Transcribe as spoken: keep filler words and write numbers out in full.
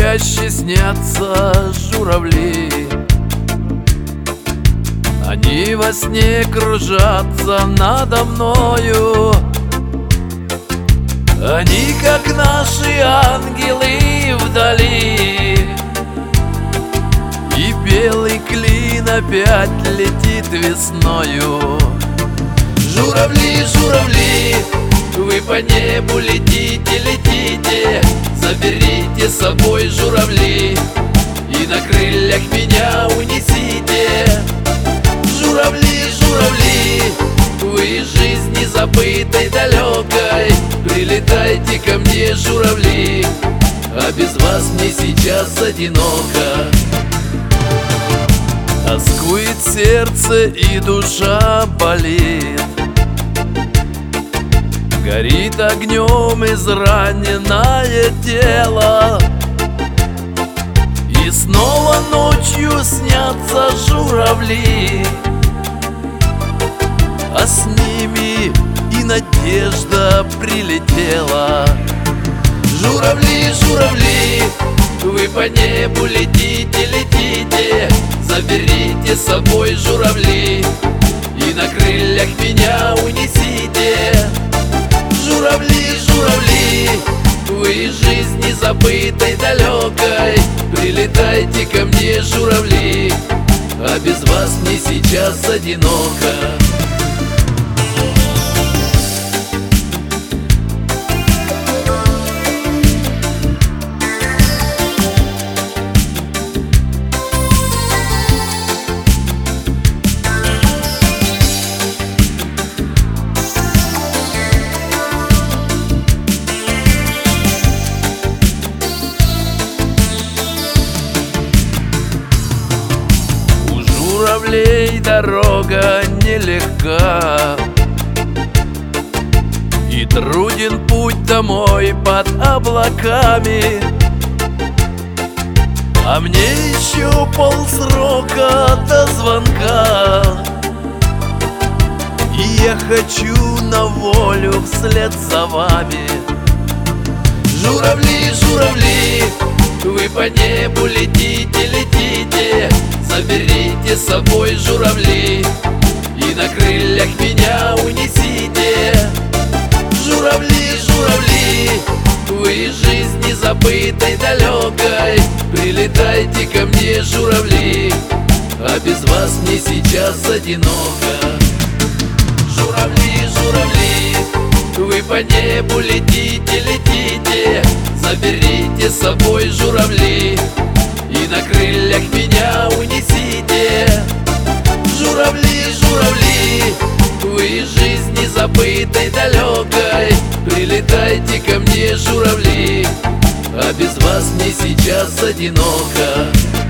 чаще снятся журавли. Они во сне кружатся надо мною. Они, как наши ангелы вдали. И белый клин опять летит весною. Журавли, журавли, вы по небу летите, летите. Заберите с собой журавли и на крыльях меня унесите. Журавли, журавли, вы из жизни забытой, далекой, прилетайте ко мне, журавли, а без вас мне сейчас одиноко. Тоскует сердце и душа болит, горит огнем израненное тело. И снова ночью снятся журавли, а с ними и надежда прилетела. Журавли, журавли, вы по небу летите, летите. Заберите с собой журавли и на крыльях меня унесите. Журавли, журавли, вы из жизни забытой, далекой, прилетайте ко мне, журавли, а без вас мне сейчас одиноко. Журавлей дорога нелегка, и труден путь домой под облаками. А мне еще полсрока до звонка, и я хочу на волю вслед за вами. Журавли, журавли, вы по небу летите, летите. Заберите с собой журавли и на крыльях меня унесите. Журавли, журавли, вы из жизни забытой, далекой, прилетайте ко мне, журавли, а без вас мне сейчас одиноко. Журавли, журавли, вы по небу летите, летите. Заберите с собой журавли и на крыльях меня унесите. Журавли, журавли, вы из жизни забытой, далекой, прилетайте ко мне, журавли, а без вас мне сейчас одиноко.